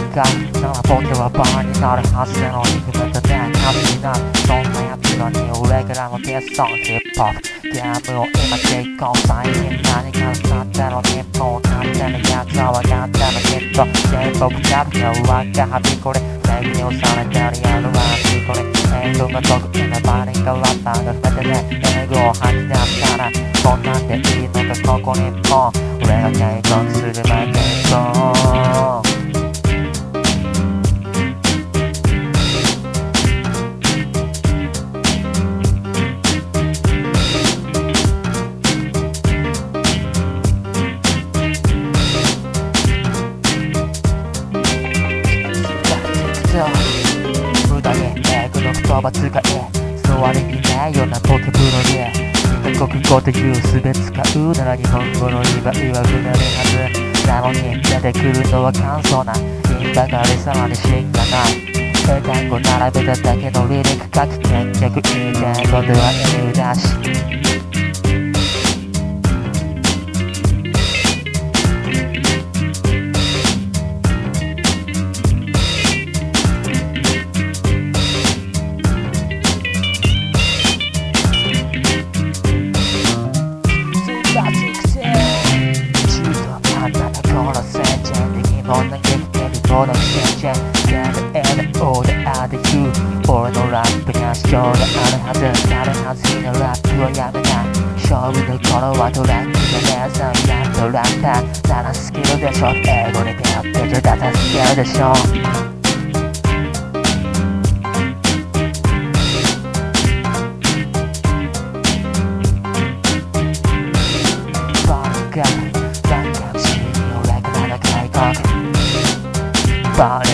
かなら僕はバーになるはずなのに不明とね旅になるそんなやつらに俺からもディスソンヒップホップゲームを今テイクオン最近何か使っての日本完全にやつは分かってのきっと原僕が弱がはびこれフェイクニュースされてるやるわびこれ英語が得意なバリンがラッパーが増えてね英語を吐き出したらこんなんでいいのかここ日本俺が警告するまでそう無駄に英語の言葉使え座りにないようなポケブロで2カ国語で言うすべ使うなら日本語の2倍は不慣れはずなのに出てくるのは簡素な品ばかりさらに芯がない英単語並べただけのリリック書く結局言いたいことは理由だしこんな激的行動してんじゃんやれでおであで言う俺のラップが主張があるはずあるはずのラップをやめない勝負の頃はトラックじゃねえさやっとラッパーならスキルでしょ英語に出会ってじゃ片付けるでしょバー